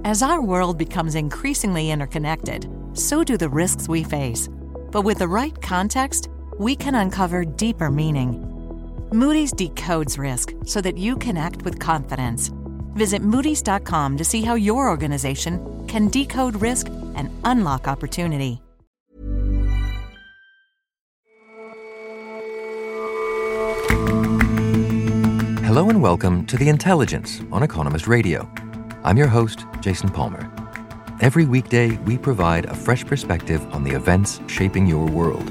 As our world becomes increasingly interconnected, so do the risks we face. But with the right context, we can uncover deeper meaning. Moody's decodes risk so that you can act with confidence. Visit Moody's.com to see how your organization can decode risk and unlock opportunity. Hello and welcome to The Intelligence on Economist Radio. I'm your host, Jason Palmer. Every weekday, we provide a fresh perspective on the events shaping your world.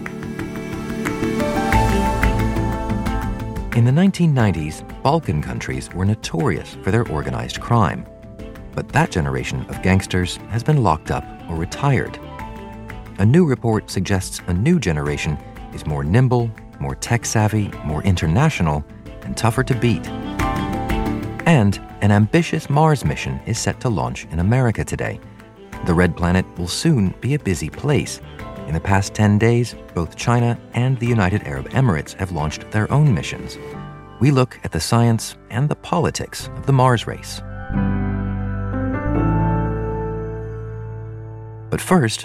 In the 1990s, Balkan countries were notorious for their organized crime. But that generation of gangsters has been locked up or retired. A new report suggests a new generation is more nimble, more tech-savvy, more international, and tougher to beat. And an ambitious Mars mission is set to launch in America today. The Red Planet will soon be a busy place. In the past 10 days, both China and the United Arab Emirates have launched their own missions. We look at the science and the politics of the Mars race. But first,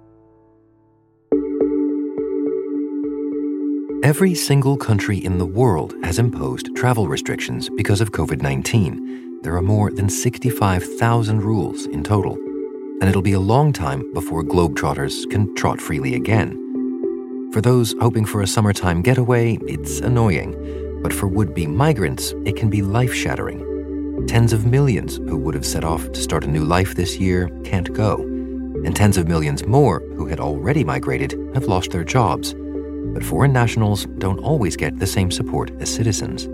every single country in the world has imposed travel restrictions because of COVID-19. There are more than 65,000 rules in total, and it'll be a long time before globetrotters can trot freely again. For those hoping for a summertime getaway, it's annoying, but for would-be migrants, it can be life-shattering. Tens of millions who would have set off to start a new life this year can't go, and tens of millions more who had already migrated have lost their jobs. But foreign nationals don't always get the same support as citizens.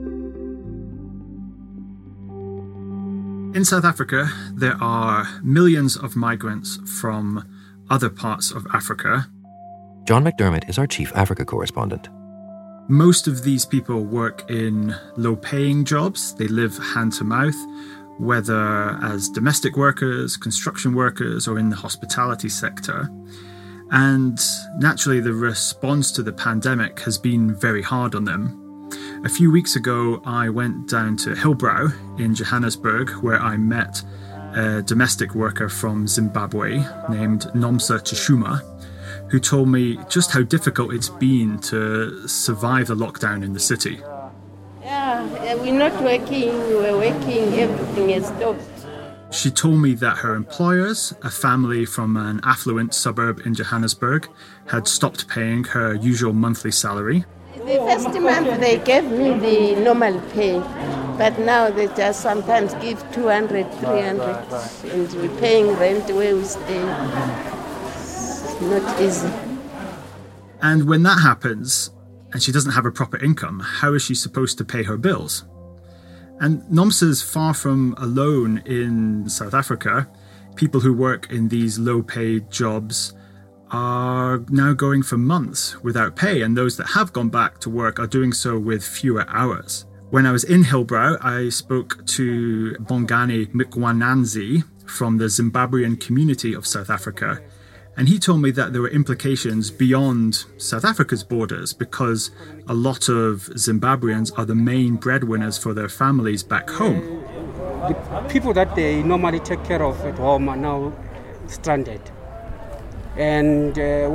In South Africa, there are millions of migrants from other parts of Africa. John McDermott is our chief Africa correspondent. Most of these people work in low-paying jobs. They live hand-to-mouth, whether as domestic workers, construction workers, or in the hospitality sector. And naturally, the response to the pandemic has been very hard on them. A few weeks ago, I went down to Hillbrow in Johannesburg, where I met a domestic worker from Zimbabwe named Nomsa Chishuma, who told me just how difficult it's been to survive the lockdown in the city. Yeah, we're not working, we're working, everything is stopped. She told me that her employers, a family from an affluent suburb in Johannesburg, had stopped paying her usual monthly salary. The first month they gave me the normal pay, but now they just sometimes give 200, 300, and we're paying rent where we stay. It's not easy. And when that happens, and she doesn't have a proper income, how is she supposed to pay her bills? And Nomsa's far from alone in South Africa. People who work in these low-paid jobs are now going for months without pay, and those that have gone back to work are doing so with fewer hours. When I was in Hillbrow, I spoke to Bongani Mkwananzi from the Zimbabwean community of South Africa, and he told me that there were implications beyond South Africa's borders because a lot of Zimbabweans are the main breadwinners for their families back home. The people that they normally take care of at home are now stranded. And,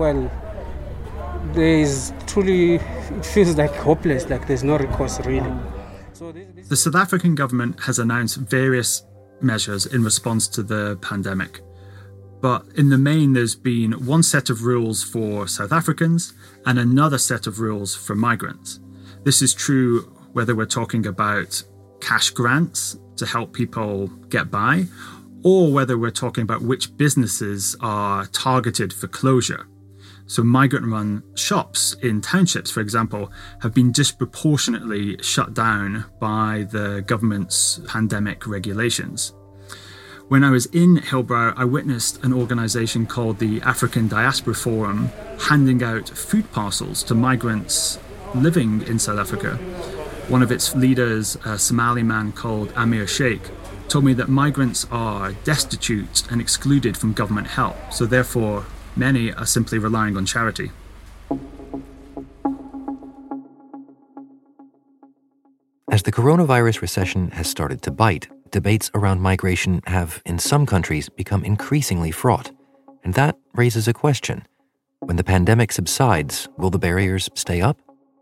it feels like hopeless, like there's no recourse really. The South African government has announced various measures in response to the pandemic. But in the main, there's been one set of rules for South Africans and another set of rules for migrants. This is true whether we're talking about cash grants to help people get by, or whether we're talking about which businesses are targeted for closure. So migrant-run shops in townships, for example, have been disproportionately shut down by the government's pandemic regulations. When I was in Hillbrow, I witnessed an organisation called the African Diaspora Forum handing out food parcels to migrants living in South Africa. One of its leaders, a Somali man called Amir Sheikh, told me that migrants are destitute and excluded from government help, so therefore many are simply relying on charity. As As the coronavirus recession has started to bite, debates around migration have, in some countries, become increasingly fraught. And that raises a question. When the pandemic subsides, will the barriers stay up?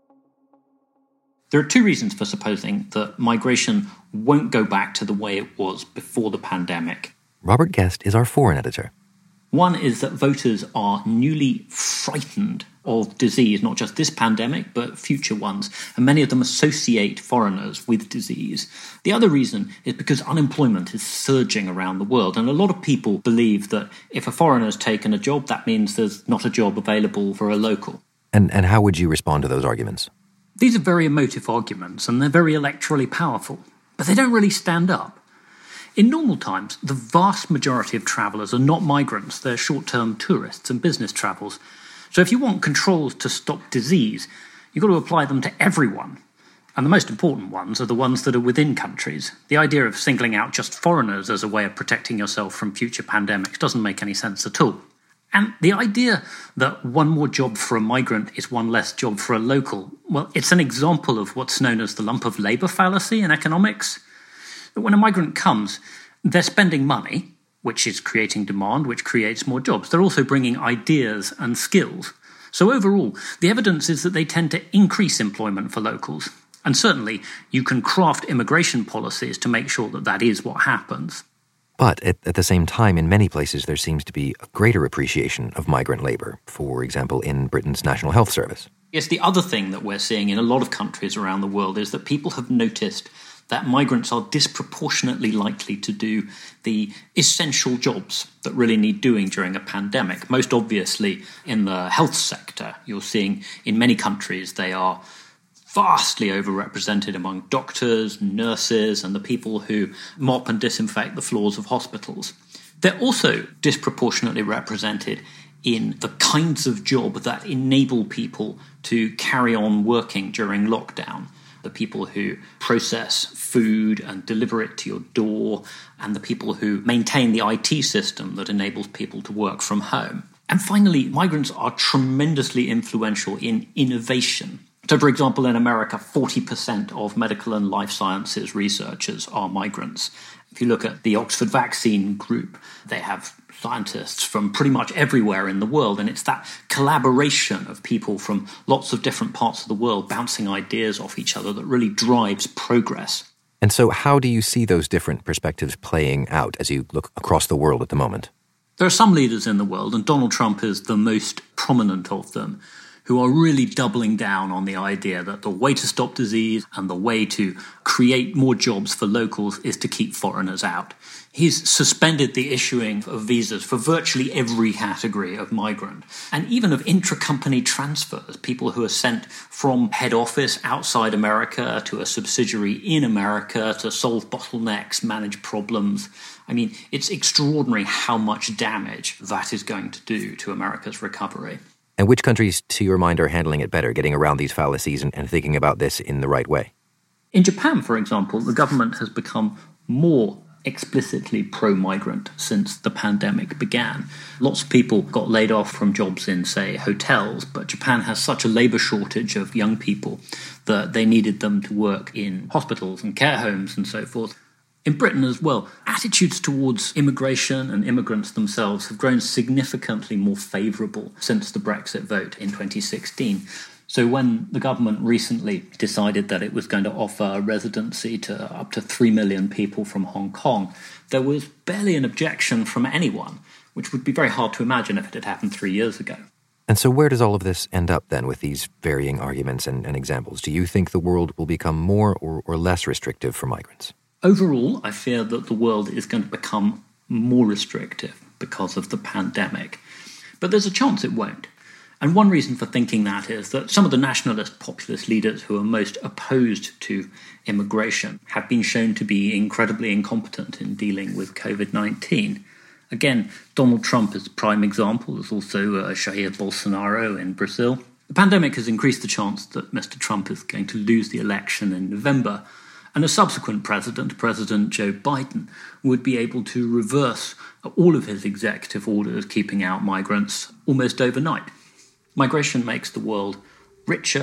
There are two reasons for supposing that migration won't go back to the way it was before the pandemic. Robert Guest is our foreign editor. One is that voters are newly frightened of disease, not just this pandemic, but future ones, and many of them associate foreigners with disease. The other reason is because unemployment is surging around the world, and a lot of people believe that if a foreigner's taken a job, that means there's not a job available for a local. And how would you respond to those arguments? These are very emotive arguments, and they're very electorally powerful, but they don't really stand up. In normal times, the vast majority of travellers are not migrants, they're short-term tourists and business travels. So if you want controls to stop disease, you've got to apply them to everyone. And the most important ones are the ones that are within countries. The idea of singling out just foreigners as a way of protecting yourself from future pandemics doesn't make any sense at all. And the idea that one more job for a migrant is one less job for a local, well, it's an example of what's known as the lump of labour fallacy in economics. That when a migrant comes, they're spending money, which is creating demand, which creates more jobs. They're also bringing ideas and skills. So overall, the evidence is that they tend to increase employment for locals. And certainly, you can craft immigration policies to make sure that that is what happens. But at the same time, in many places, there seems to be a greater appreciation of migrant labour, for example, in Britain's National Health Service. Yes, the other thing that we're seeing in a lot of countries around the world is that people have noticed that migrants are disproportionately likely to do the essential jobs that really need doing during a pandemic. Most obviously, in the health sector, you're seeing in many countries they are vastly overrepresented among doctors, nurses, and the people who mop and disinfect the floors of hospitals. They're also disproportionately represented in the kinds of job that enable people to carry on working during lockdown. The people who process food and deliver it to your door, and the people who maintain the IT system that enables people to work from home. And finally, migrants are tremendously influential in innovation. So, for example, in America, 40% of medical and life sciences researchers are migrants. If you look at the Oxford Vaccine Group, they have scientists from pretty much everywhere in the world, and it's that collaboration of people from lots of different parts of the world bouncing ideas off each other that really drives progress. And so how do you see those different perspectives playing out as you look across the world at the moment? There are some leaders in the world, and Donald Trump is the most prominent of them, who are really doubling down on the idea that the way to stop disease and the way to create more jobs for locals is to keep foreigners out. He's suspended the issuing of visas for virtually every category of migrant, and even of intra-company transfers, people who are sent from head office outside America to a subsidiary in America to solve bottlenecks, manage problems. I mean, it's extraordinary how much damage that is going to do to America's recovery. And which countries, to your mind, are handling it better, getting around these fallacies and thinking about this in the right way? In Japan, for example, the government has become more explicitly pro-migrant since the pandemic began. Lots of people got laid off from jobs in, say, hotels, but Japan has such a labour shortage of young people that they needed them to work in hospitals and care homes and so forth. In Britain as well, attitudes towards immigration and immigrants themselves have grown significantly more favourable since the Brexit vote in 2016. So when the government recently decided that it was going to offer residency to up to 3 million people from Hong Kong, there was barely an objection from anyone, which would be very hard to imagine if it had happened 3 years ago. And so where does all of this end up then with these varying arguments and examples? Do you think the world will become more or less restrictive for migrants? Overall, I fear that the world is going to become more restrictive because of the pandemic. But there's a chance it won't. And one reason for thinking that is that some of the nationalist populist leaders who are most opposed to immigration have been shown to be incredibly incompetent in dealing with COVID-19. Again, Donald Trump is a prime example. There's also Jair Bolsonaro in Brazil. The pandemic has increased the chance that Mr. Trump is going to lose the election in November. And a subsequent president, President Joe Biden, would be able to reverse all of his executive orders keeping out migrants almost overnight. Migration makes the world richer,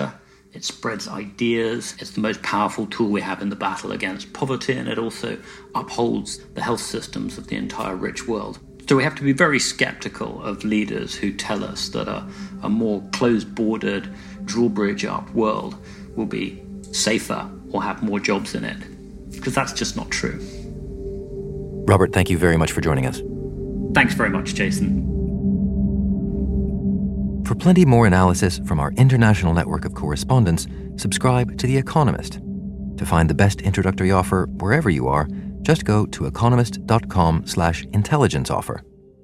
It spreads ideas. It's the most powerful tool we have in the battle against poverty, and it also upholds the health systems of the entire rich world. So we have to be very skeptical of leaders who tell us that a more closed-bordered, drawbridge-up world will be safer or have more jobs in it, because that's just not true. Robert, thank you very much for joining us. Thanks very much, Jason. For plenty more analysis from our international network of correspondents, subscribe to The Economist. To find the best introductory offer wherever you are, just go to economist.com/intelligence offer.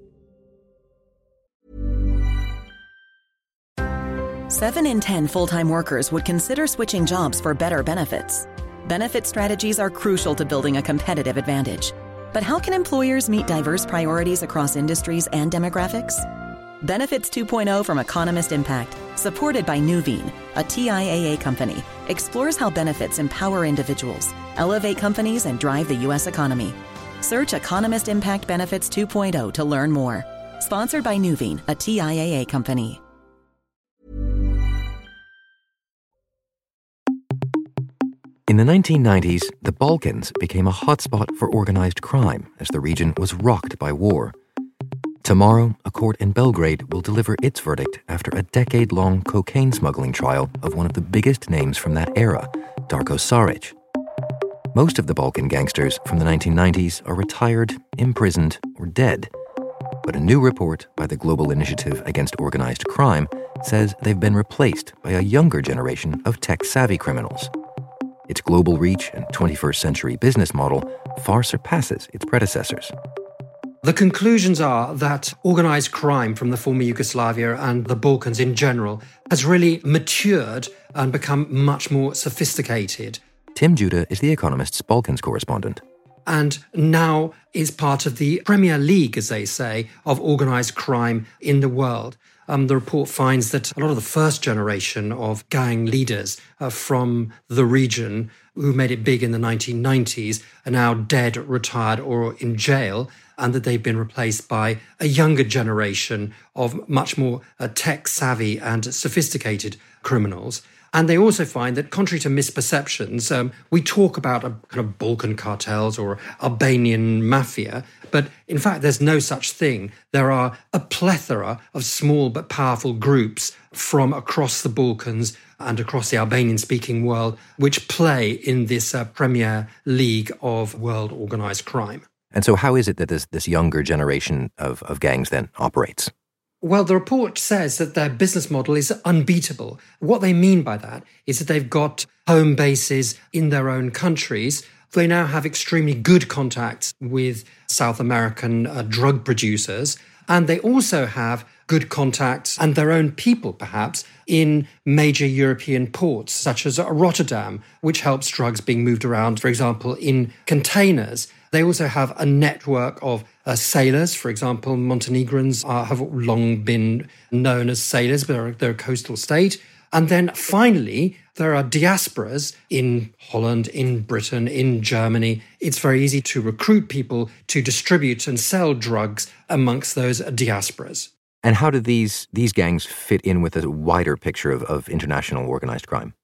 7 in 10 full-time workers would consider switching jobs for better benefits. Benefit strategies are crucial to building a competitive advantage. But how can employers meet diverse priorities across industries and demographics? Benefits 2.0 from Economist Impact, supported by Nuveen, a TIAA company, explores how benefits empower individuals, elevate companies, and drive the U.S. economy. Search Economist Impact Benefits 2.0 to learn more. Sponsored by Nuveen, a TIAA company. In the 1990s, the Balkans became a hotspot for organized crime as the region was rocked by war. Tomorrow, a court in Belgrade will deliver its verdict after a decade-long cocaine smuggling trial of one of the biggest names from that era, Darko Saric. Most of the Balkan gangsters from the 1990s are retired, imprisoned, or dead. But a new report by the Global Initiative Against Organized Crime says they've been replaced by a younger generation of tech-savvy criminals. Its global reach and 21st century business model far surpasses its predecessors. The conclusions are that organised crime from the former Yugoslavia and the Balkans in general has really matured and become much more sophisticated. Tim Judah is The Economist's Balkans correspondent. And now is part of the Premier League, as they say, of organised crime in the world. The report finds that a lot of the first generation of gang leaders from the region who made it big in the 1990s are now dead, retired, or in jail, and that they've been replaced by a younger generation of much more tech-savvy and sophisticated criminals. And they also find that, contrary to misperceptions, we talk about a kind of Balkan cartels or Albanian mafia, but in fact, there's no such thing. There are a plethora of small but powerful groups from across the Balkans and across the Albanian-speaking world, which play in this Premier League of world organised crime. And so how is it that this younger generation of gangs then operates? Well, the report says that their business model is unbeatable. What they mean by that is that they've got home bases in their own countries. They now have extremely good contacts with South American drug producers, and they also have good contacts and their own people, perhaps, in major European ports, such as Rotterdam, which helps drugs being moved around, for example, in containers. They also have a network of sailors. For example, Montenegrins have long been known as sailors, but they're a coastal state. And then finally, there are diasporas in Holland, in Britain, in Germany. It's very easy to recruit people to distribute and sell drugs amongst those diasporas. And how do these gangs fit in with a wider picture of international organized crime?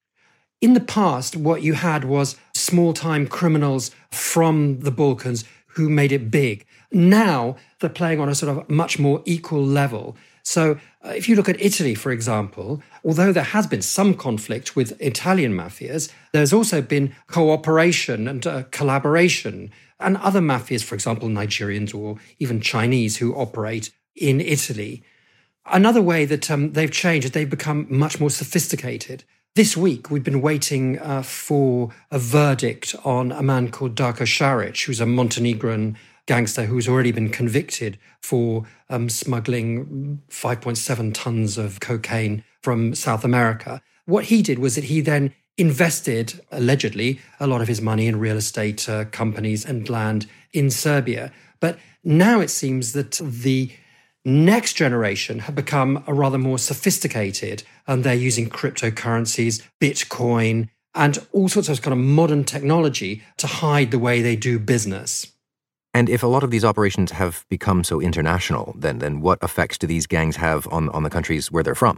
In the past, what you had was small-time criminals from the Balkans who made it big. Now, they're playing on a sort of much more equal level. So if you look at Italy, for example, although there has been some conflict with Italian mafias, there's also been cooperation and collaboration. And other mafias, for example, Nigerians or even Chinese who operate in Italy. Another way that they've changed is they've become much more sophisticated. This week, we've been waiting for a verdict on a man called Darko Saric, who's a Montenegrin gangster who's already been convicted for smuggling 5.7 tons of cocaine from South America. What he did was that he then invested, allegedly, a lot of his money in real estate companies and land in Serbia. But now it seems that the next generation have become a rather more sophisticated, and they're using cryptocurrencies, Bitcoin, and all sorts of kind of modern technology to hide the way they do business. And if a lot of these operations have become so international, then what effects do these gangs have on the countries where they're from?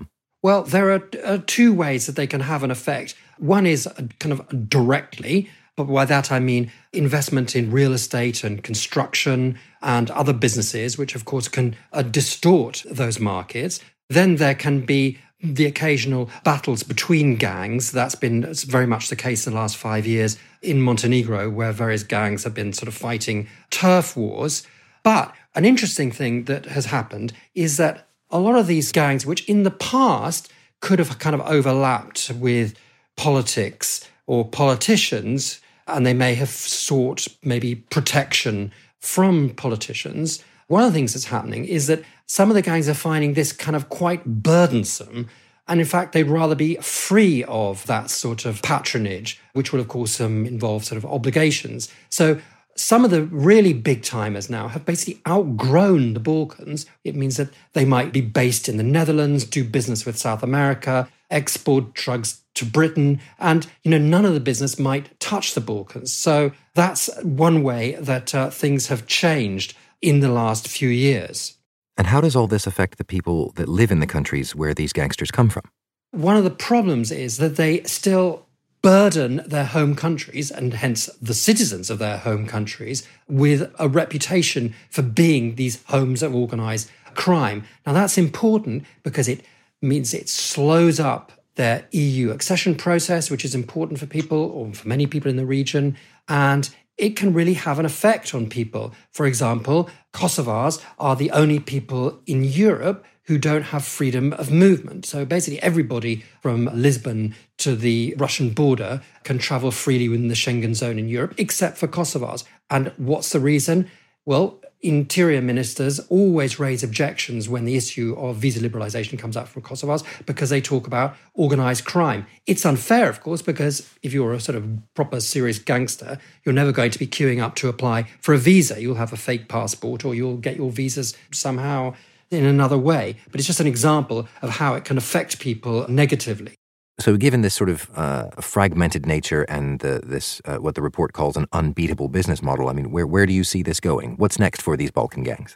Well, there are two ways that they can have an effect. One is kind of directly, but by that I mean investment in real estate and construction and other businesses, which of course can distort those markets. Then there can be the occasional battles between gangs. That's been very much the case in the last 5 years in Montenegro, where various gangs have been sort of fighting turf wars. But an interesting thing that has happened is that a lot of these gangs, which in the past could have kind of overlapped with politics or politicians, and they may have sought maybe protection from politicians, one of the things that's happening is that some of the gangs are finding this kind of quite burdensome. And in fact, they'd rather be free of that sort of patronage, which will, of course, involve sort of obligations. So some of the really big timers now have basically outgrown the Balkans. It means that they might be based in the Netherlands, do business with South America, export drugs to Britain, and none of the business might touch the Balkans. So that's one way that things have changed in the last few years. And how does all this affect the people that live in the countries where these gangsters come from? One of the problems is that they still burden their home countries, and hence the citizens of their home countries, with a reputation for being these homes of organised crime. Now, that's important because it means it slows up their EU accession process, which is important for people, or for many people in the region, and it can really have an effect on people. For example, Kosovars are the only people in Europe who don't have freedom of movement. So basically everybody from Lisbon to the Russian border can travel freely within the Schengen zone in Europe, except for Kosovars. And what's the reason? Well, interior ministers always raise objections when the issue of visa liberalisation comes up from Kosovars because they talk about organised crime. It's unfair, of course, because if you're a sort of proper serious gangster, you're never going to be queuing up to apply for a visa. You'll have a fake passport or you'll get your visas somehow in another way. But it's just an example of how it can affect people negatively. So given this sort of fragmented nature and this what the report calls an unbeatable business model, I mean, where do you see this going? What's next for these Balkan gangs?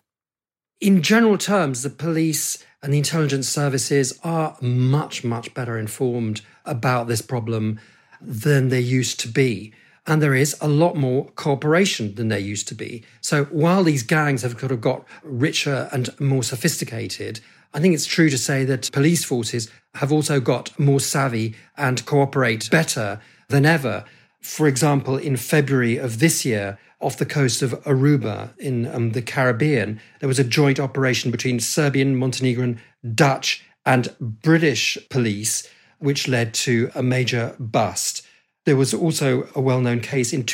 In general terms, the police and the intelligence services are much, much better informed about this problem than they used to be. And there is a lot more cooperation than there used to be. So while these gangs have kind of got richer and more sophisticated, I think it's true to say that police forces have also got more savvy and cooperate better than ever. For example, in February of this year, off the coast of Aruba in the Caribbean, there was a joint operation between Serbian, Montenegrin, Dutch and British police, which led to a major bust. There was also a well-known case in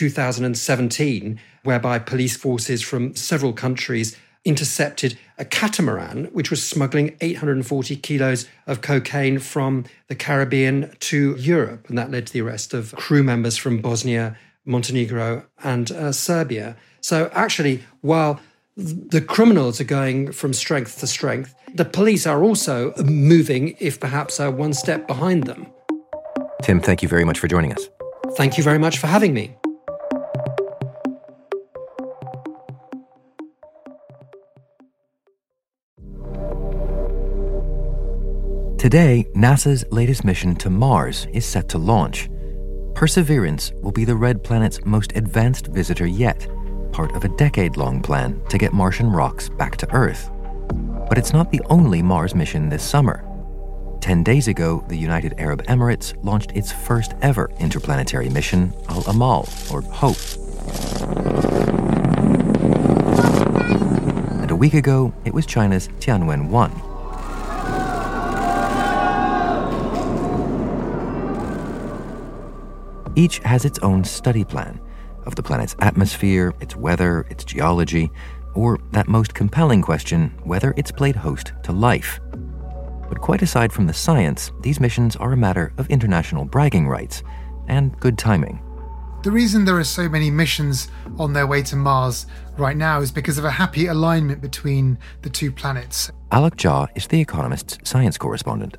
2017 whereby police forces from several countries intercepted a catamaran which was smuggling 840 kilos of cocaine from the Caribbean to Europe. And that led to the arrest of crew members from Bosnia, Montenegro and Serbia. So actually, while the criminals are going from strength to strength, the police are also moving, if perhaps one step behind them. Tim, thank you very much for joining us. Thank you very much for having me. Today, NASA's latest mission to Mars is set to launch. Perseverance will be the red planet's most advanced visitor yet, part of a decade-long plan to get Martian rocks back to Earth. But it's not the only Mars mission this summer. 10 days ago, the United Arab Emirates launched its first ever interplanetary mission, Al-Amal, or Hope. And a week ago, it was China's Tianwen-1. Each has its own study plan of the planet's atmosphere, its weather, its geology, or that most compelling question, whether it's played host to life. But quite aside from the science, these missions are a matter of international bragging rights and good timing. The reason there are so many missions on their way to Mars right now is because of a happy alignment between the two planets. Alok Jha is The Economist's science correspondent.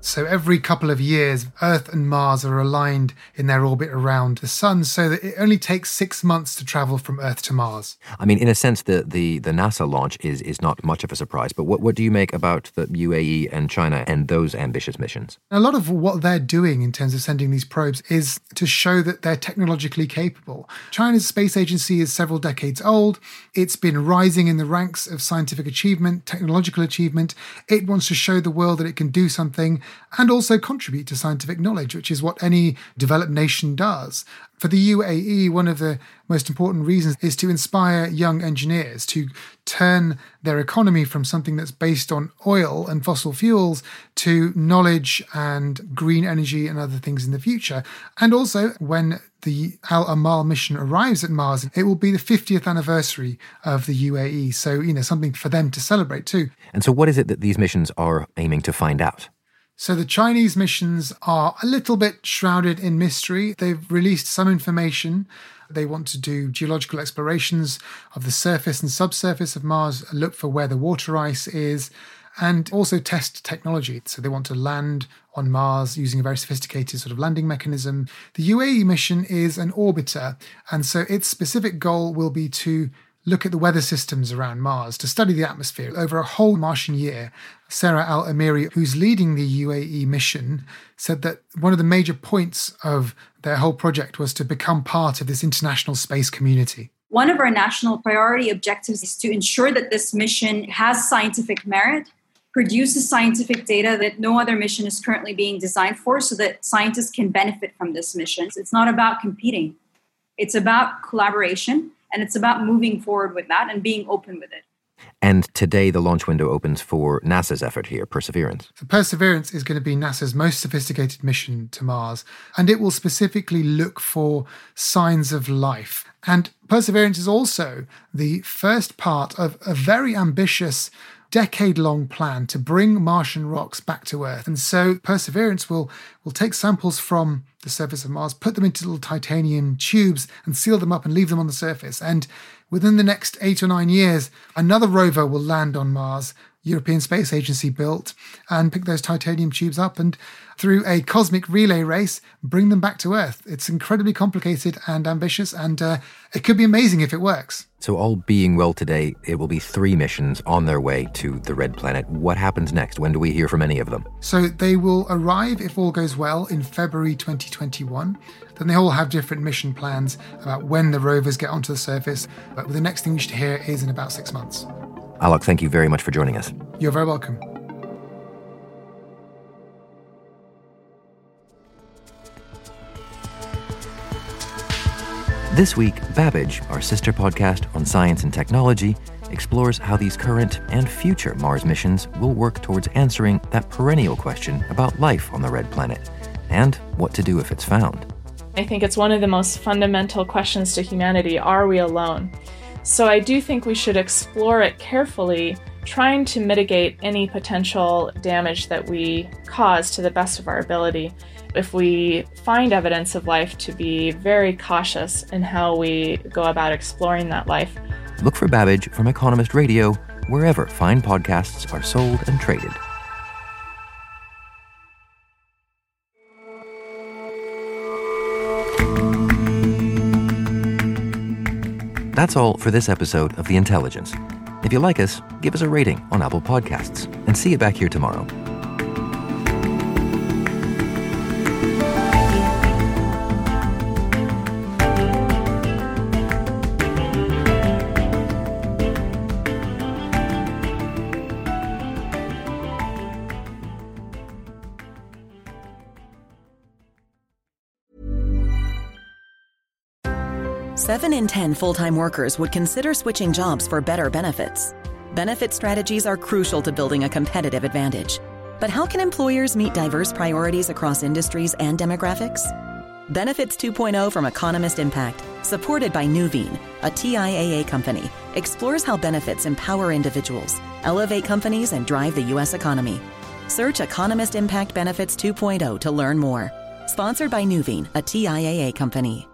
So every couple of years, Earth and Mars are aligned in their orbit around the sun, so that it only takes 6 months to travel from Earth to Mars. I mean, in a sense, the NASA launch is not much of a surprise, but what do you make about the UAE and China and those ambitious missions? A lot of what they're doing in terms of sending these probes is to show that they're technologically capable. China's space agency is several decades old. It's been rising in the ranks of scientific achievement, technological achievement. It wants to show the world that it can do something and also contribute to scientific knowledge, which is what any developed nation does. For the UAE, one of the most important reasons is to inspire young engineers to turn their economy from something that's based on oil and fossil fuels to knowledge and green energy and other things in the future. And also, when the Al Amal mission arrives at Mars, it will be the 50th anniversary of the UAE. So, something for them to celebrate too. And so what is it that these missions are aiming to find out? So the Chinese missions are a little bit shrouded in mystery. They've released some information. They want to do geological explorations of the surface and subsurface of Mars, look for where the water ice is, and also test technology. So they want to land on Mars using a very sophisticated sort of landing mechanism. The UAE mission is an orbiter, and so its specific goal will be to look at the weather systems around Mars, to study the atmosphere over a whole Martian year. Sarah Al-Amiri, who's leading the UAE mission, said that one of the major points of their whole project was to become part of this international space community. One of our national priority objectives is to ensure that this mission has scientific merit, produces scientific data that no other mission is currently being designed for, so that scientists can benefit from this mission. It's not about competing. It's about collaboration. And it's about moving forward with that and being open with it. And today the launch window opens for NASA's effort here, Perseverance. So Perseverance is going to be NASA's most sophisticated mission to Mars, and it will specifically look for signs of life. And Perseverance is also the first part of a very ambitious decade-long plan to bring Martian rocks back to Earth. And so Perseverance will take samples from the surface of Mars, put them into little titanium tubes and seal them up and leave them on the surface. And within the next 8 or 9 years, another rover will land on Mars, European Space Agency built, and pick those titanium tubes up and through a cosmic relay race, bring them back to Earth. It's incredibly complicated and ambitious, and it could be amazing if it works. So all being well today, it will be 3 missions on their way to the Red Planet. What happens next? When do we hear from any of them? So they will arrive, if all goes well, in February 2021. Then they all have different mission plans about when the rovers get onto the surface. But the next thing we should hear is in about 6 months. Alok, thank you very much for joining us. You're very welcome. This week, Babbage, our sister podcast on science and technology, explores how these current and future Mars missions will work towards answering that perennial question about life on the Red Planet and what to do if it's found. I think it's one of the most fundamental questions to humanity. Are we alone? So I do think we should explore it carefully, trying to mitigate any potential damage that we cause to the best of our ability. If we find evidence of life, to be very cautious in how we go about exploring that life. Look for Babbage from Economist Radio, wherever fine podcasts are sold and traded. That's all for this episode of The Intelligence. If you like us, give us a rating on Apple Podcasts, and see you back here tomorrow. Seven in 10 full-time workers would consider switching jobs for better benefits. Benefit strategies are crucial to building a competitive advantage. But how can employers meet diverse priorities across industries and demographics? Benefits 2.0 from Economist Impact, supported by Nuveen, a TIAA company, explores how benefits empower individuals, elevate companies, and drive the U.S. economy. Search Economist Impact Benefits 2.0 to learn more. Sponsored by Nuveen, a TIAA company.